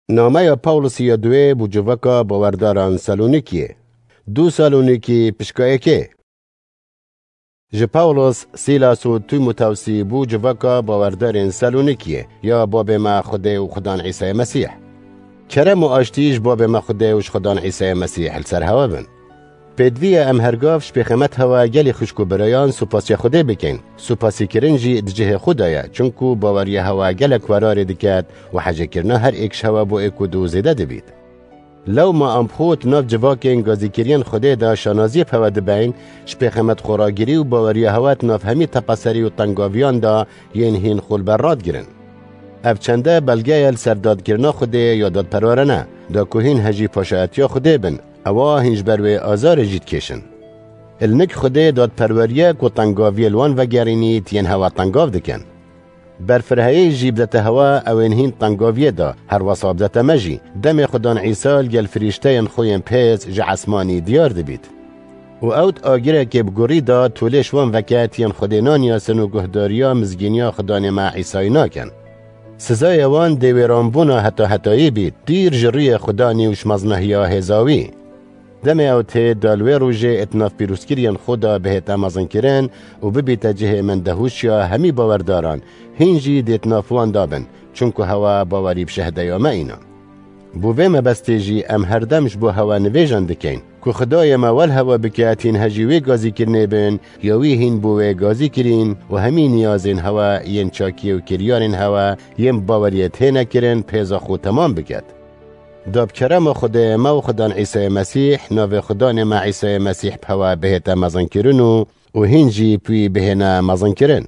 نامه پاولوس یا دوی بو جوکا باورداران سالونیکیه. دو سالونیکی پشکایکه. جه پاولوس سیلاس و تیموتائوسی بو جوکا باورداران سالونیکیه یا باب ما خدا و خدان عیسی مسیح. کرم و آشتیش باب ما خدا و خدان عیسی مسیح لسر هوا بن. پدوی ام هرگاف شپخمت هوا گلی خوشکو برایان سپاسی خوده بکن. سپاسی کرنجی دجه خدایا چونکو باوری هوا گلک ورار دکت و حجه کرنا هر ایکش هوا بو ایکو دو زیده دبید. لو ما ام خود ناف جواکین گازی کرین خوده دا شانازی پود بین شپخمت خوراگیری و باوری هوات ناف همی تپسری و تنگاویان دا ین هین خول براد گرن. اف چنده بلگه سرداد کرنا خوده یا داد پرارنه دا کوهین هجی پاشایتیا خوده بن. اوا هنج بروی آزار جید کشن. النک خوده داد پروریه کو تنگاوی الوان و گرینی تین هوا تنگاو دکن. برفرهی جیبدت هوا اوین هین تنگاوی دا هر وصابدت مجی دم خدان عیسال گل فریشتین خوین پیز جعسمانی دیار دبید. و اوت آگیره که بگوری دا تولیش وان وکت ین خودینان یاسن و گهداریا مزگینیا خدان ما عیسای ناکن. سزای وان دیویرانبونا حتایی بید دیر جری خدانی وش مزنهیا هزاوی. دم اوت دالوی روژه اتناف پیروسکریان خدا بهت امازن کرن و ببیت جه من دهوشیا همی باورداران هنجی دیتنافوان دابن چونکو هوا باوری بشهده یا ما اینا. بوه مبستیجی ام هردمش بو هوا نویجان دکین که خدای مول هوا بکاتین هجیوی گازی کرنه بین یاوی هین بوه گازی کرین و همی نیازین هوا ین چاکی و کریارین هوا ین باوریت هینه کرن پیزا خود تمام بکد. داب کرم خدا ما و خدان عیسی مسیح ناو خدان ما عیسی مسیح بهوا بهت مزن کرنو و هنجی پی بهنا مزن کرن.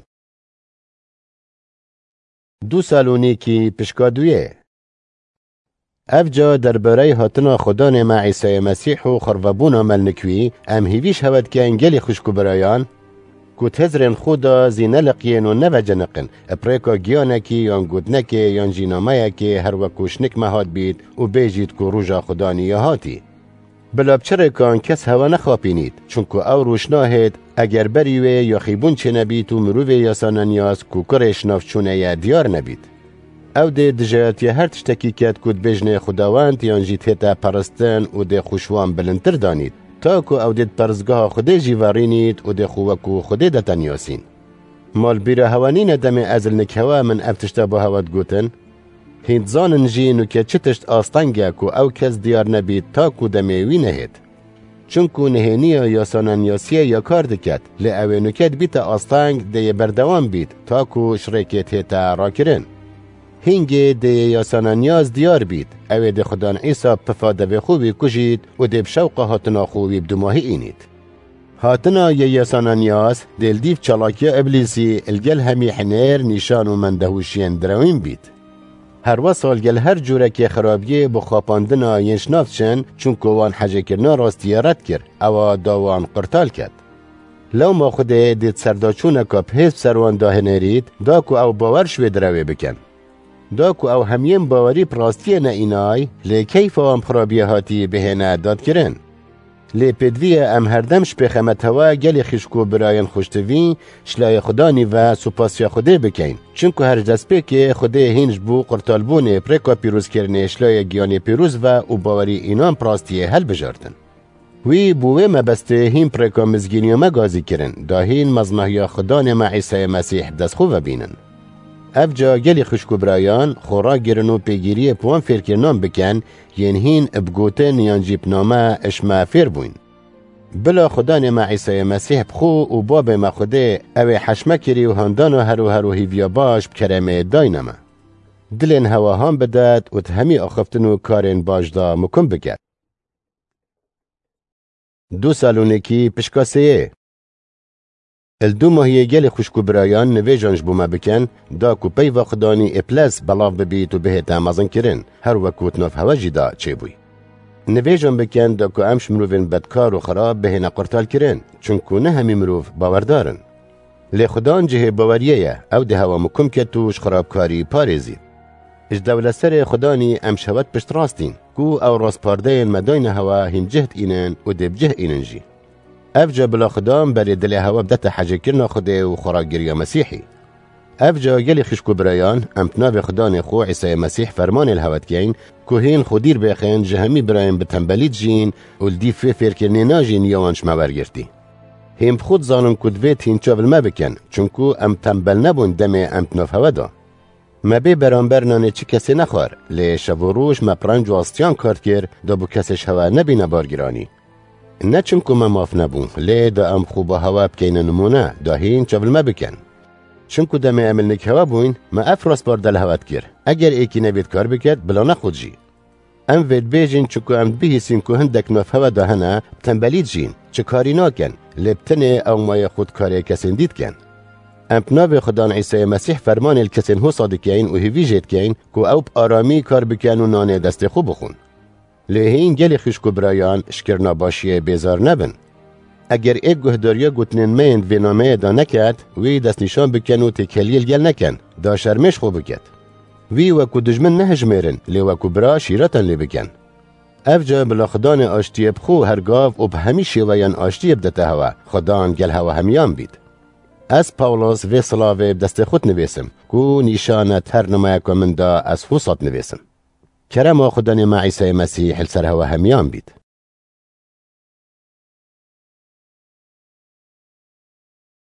دو سالونیکی پشکادویه. افجا درباره هاتنا خدان ما عیسی مسیح و خربابونا ملنکوی ام هیویش هود که انگلی خوشکو برایان که تزرین خدا زینه لقین و نو جنقن اپریکا گیانکی یان گودنکی یان جینامه که هر وکوشنک مهاد بید و بیجید که روژا خدانی هاتی. بلاب چره کان کس هوا نخواپینید چونکو او روشناهید اگر بریوه یا خیبون چه نبید و مروه یاسانانیاز که کرش نافچونه یا دیار نبید. او ده دجایتی هر تشتکی کد کد بجنه خداوند یان جیت هتا پرستن و ده خوشوان بلندتر دانید. تاکو او دید پرزگاه خوده جیوارینید و ده خوکو خوده دتنیاسین. مال بیره هوانین دم ازل نک هوا من افتشتا با هواد گوتن هند زانن جینو که چتشت آستانگه کو او کس دیار نبید تاکو دمیوی نهید. چونکو نهینیه یا سانانیاسیه یا کار دکت لی اوه نکت بیت آستانگ ده بردوان بید تاکو شرکت هیتا را کرن. هنگه ده یاسانانیاز دیار بید اوه ده خدان عیسی پفاده خوبی کشید و ده بشوق هاتنا خوبی بدماهی اینید. هاتنا یاسانانیاز دل دیف چالاکیا ابلیسی الگل همی حنیر نشان و مندهوشین دروین بید. هر وصال گل هر جوره که خرابیه بخواپاندنا ینشناف چن چونکو وان حجه کرنا راستیه رد کر او داوان قرطال کد. لو ما خوده دید سرداچونه که پیس سروان داه نرید داکو او باور شوی دروی بکن. داکو او همین باوری پراستیه نه اینای لی کیف هم خرابیه هاتی بهنه داد کرن. لی پدویه ام هردمش بخمت هوا گلی خشکو براین خوشتوین شلای خدانی و سپاسی خوده بکن چونکو هر دست که خوده هنج بو قرطالبونه پریکا پیروز کرنه شلای گیانی پیروز و باوری اینان پراستیه حل بجارتن. وی بوه مبسته هین پریکا مزگینی و مگازی کرن داهین مزمحیا خدان ما عیسی مسیح دست خوب بینن. افجا گلی خوشکو برایان خورا گرن و پیگیری پوان فرکرنان بکن ینهین ابگوتن یان جیبنامه اشما فیر بوین. بلا خدان ما عیسی مسیح بخو و باب ما خوده اوه حشمه کری و هندان و هرو هیویا باش بکرمه داینامه. دلین هواهان بدد و تهمی آخفتن و کارین باش دا مکن بکد. دو سالونکی پشکاسیه. الدو ماهیه گل خوشکو برایان نویجانش بوما بکن دا کو پی و خدانی اپلس بلاف ببیت و بهت امازن کرن هر وکوت ناف هوا جدا چه بوی. نویجان بکن دا کو امش مروفین بدکار و خراب بهنا قرطال کرن چونکو نه همی مروف باوردارن. لی خدان جه باوریه او ده هوا مکم کتوش خرابکاری پارزید. اش دولستر خدانی امش هوت پشت راستین کو او راست پاردین مداین هوا هین جهت اینن و دب جه اینن جی. افجا بلا خدام بری دل هوا بدت حاجه کرنا خوده و خوراگیری مسیحی. افجا گلی خشکو برایان امتناو خدان خو عیسی مسیح فرمان الهوت کین که هین خودیر بخین جهمی برایم بتنبلیت جین و دی فکرنی ناجین یوانش مبرگرتی. هم خود زانم کدویت هین چاول ما بکن چونکو ام تنبل نبون دم امتناف هوا دا. ما بی برانبر نانه چی کسی نخوار لی شب و روش ما پرنج و آستیان کارت کر دا بو کسیش هوا نبی نبارگرانی. نه چونکو ما ماف نبون لی دا ام خوبا هوا بکین نمونه دا هین چاول ما بکن. چونکو دم عمل نک هوا بوین ما افراس بار دل هوات کر. اگر ایکی نبید کار بکد بلا نخود جی. ام وید بیجین چونکو ام بهیسین که هندک ناف هوا دا هنه تنبلید جین چه کاری ناکن لبتنه او مای خود کاری کسین دید کن. ام پناو خدان عیسی مسیح فرمان الکسین هو صادقین و هیوی جید کن که او آرامی کار بکن و نانه دست خوب بخون. لهین گلی خشکو برایان شکرنا باشیه بیزار نبن. اگر ایک گهداریا گوتنین میند و نامه دا نکد وی دست نشان بکن و تکلیل گل نکن دا شرمش خوب بکد. وی وکو دجمن نهجمیرن لی وکو برا شیرتن لی بکن. افجا بلا خدان آشتی بخو هرگاف و به همیشه ویان آشتی بدته هوا خدان گل هوا همیان بید. از پاولوس و صلاوه دست خود نویسم کو نشانه تر نمایه من دا از فوسات نویسم. کرم خدان ما عیسی مسیح سر هوا همیان بید.